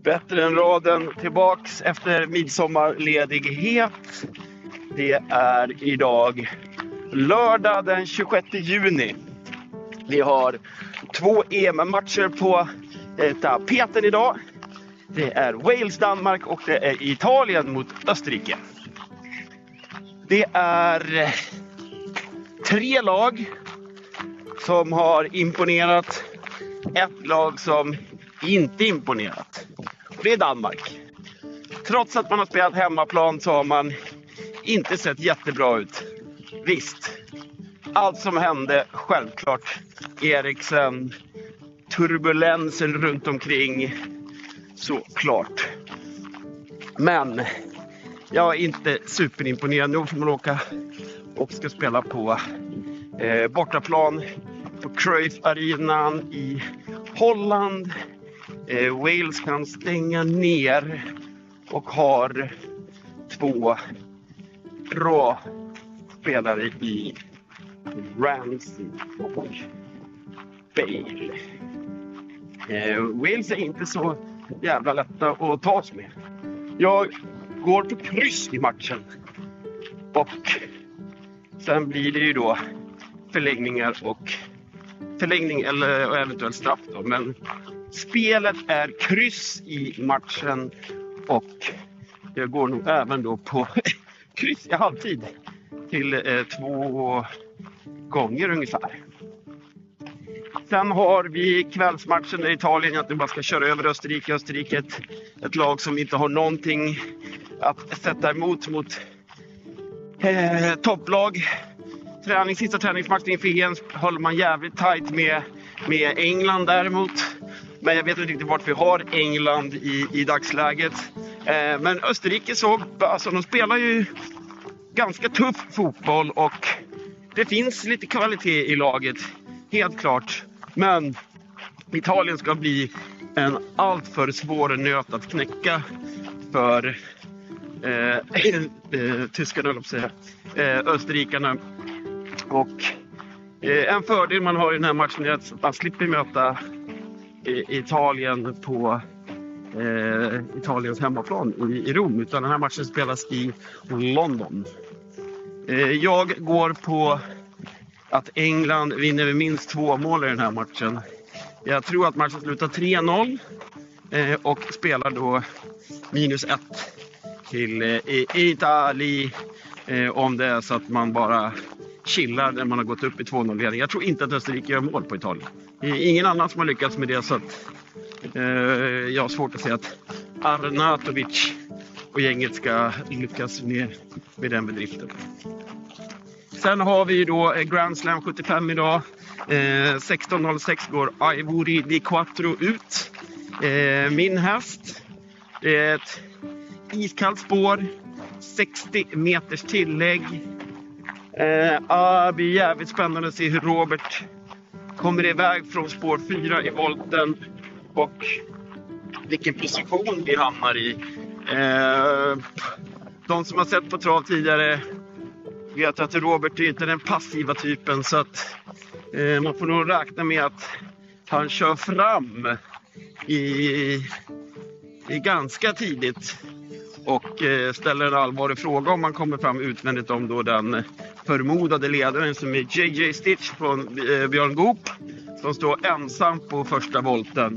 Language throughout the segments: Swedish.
Bättre än raden tillbaks efter midsommarledighet. Det är idag lördag den 26 juni. Vi har 2 EM-matcher på tapeten idag. Det är Wales-Danmark och det är Italien mot Österrike. Det är 3 lag som har imponerat. Ett lag som inte imponerat. Och det är Danmark. Trots att man har spelat hemmaplan så har man inte sett jättebra ut. Visst, allt som hände, självklart. Eriksen, turbulensen runt omkring, såklart. Men jag är inte superimponerad. Nu får man åka och ska spela på bortaplan på Cruyff-arenan i Holland. Wales kan stänga ner och har 2 bra spelare i Ramsey och Bale. Wales är inte så jävla lätta att tas med. Jag går på kryss i matchen. Och sen blir det ju då förlängning eller eventuellt straff då. Men spelet är kryss i matchen och jag går nog även då på kryss i halvtid till 2 gånger ungefär. Sen har vi kvällsmatchen där Italien att bara ska köra över Österrike. Österrike är ett lag som inte har någonting att sätta emot mot topplag. Sista träningsmatchen inför EM håller man jävligt tajt med England däremot. Men jag vet inte riktigt vart vi har England i dagsläget. Men Österrike de spelar ju ganska tuff fotboll och det finns lite kvalitet i laget, helt klart. Men Italien ska bli en alltför svår nöt att knäcka för tyskarna, österrikarna. Och en fördel man har i den här matchen är att man slipper möta Italien på Italiens hemmaplan i Rom, utan den här matchen spelas i London. Jag går på att England vinner med minst 2 mål i den här matchen. Jag tror att matchen slutar 3-0 och spelar då -1 till Italien om det är så att man bara chillar när man har gått upp i 2-0-ledning. Jag tror inte att Österrike gör mål på Italien. Det är ingen annan som har lyckats med det, så att jag har svårt att säga att Arnautovic och gänget ska lyckas med den bedriften. Sen har vi då Grand Slam 75 idag. 16.06 går Ivory di Quattro ut. Min häst. Det är ett iskallt spår. 60 meters tillägg. Det blir jävligt spännande att se hur Robert kommer iväg från spår 4 i volten och vilken position vi hamnar i. De som har sett på trav tidigare vet att Robert är inte den passiva typen, så att man får nog räkna med att han kör fram i ganska tidigt och ställer en allvarlig fråga om man kommer fram utvändigt om då den förmodade ledaren som är JJ Stitch från Björn Goop, som står ensam på första volten.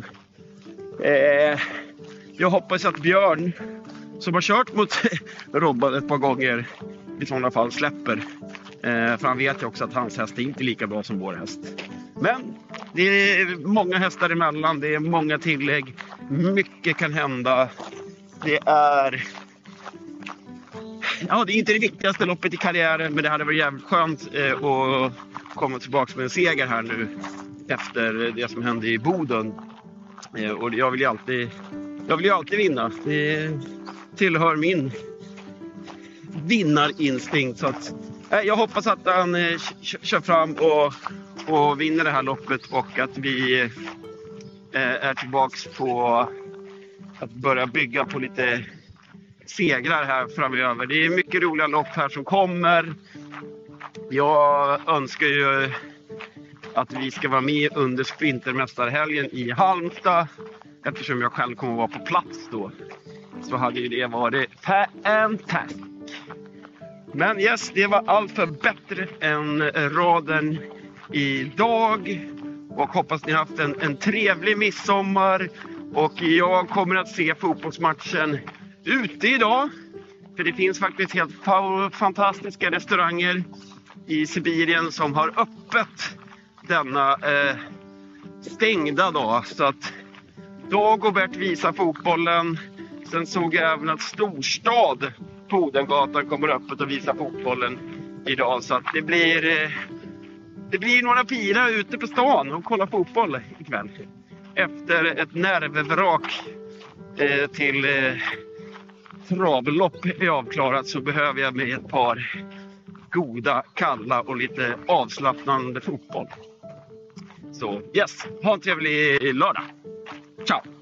Jag hoppas att Björn, som har kört mot Robban ett par gånger, i sådana fall släpper. För han vet ju också att hans häst är inte lika bra som vår häst. Men det är många hästar emellan, det är många tillägg, mycket kan hända. Det är inte det viktigaste loppet i karriären, men det hade varit jävligt skönt att komma tillbaka med en seger här nu efter det som hände i Boden. Och jag vill ju alltid vinna. Det tillhör min vinnarinstinkt, så att jag hoppas att han kör fram och vinner det här loppet och att vi är tillbaks på att börja bygga på lite segrar här framöver. Det är mycket roliga lopp här som kommer. Jag önskar ju att vi ska vara med under sprintermästarhelgen i Halmstad. eftersom jag själv kommer att vara på plats då, så hade ju det varit fantastiskt. Men yes, det var allt för bättre än raden idag. Och hoppas ni har haft en trevlig midsommar. Och jag kommer att se fotbollsmatchen ute idag. För det finns faktiskt helt fantastiska restauranger i Sibirien som har öppet denna stängda dag. Så att Dag och Bert visar fotbollen. Sen såg jag även att Storstad på Odengatan kommer öppet och visar fotbollen idag. Så att det blir några pilar ute på stan och kolla fotboll ikväll. Efter ett nervvrak till travlopp är avklarat, så behöver jag med ett par goda, kalla och lite avslappnande fotboll. Så yes, ha en trevlig lördag. Ciao!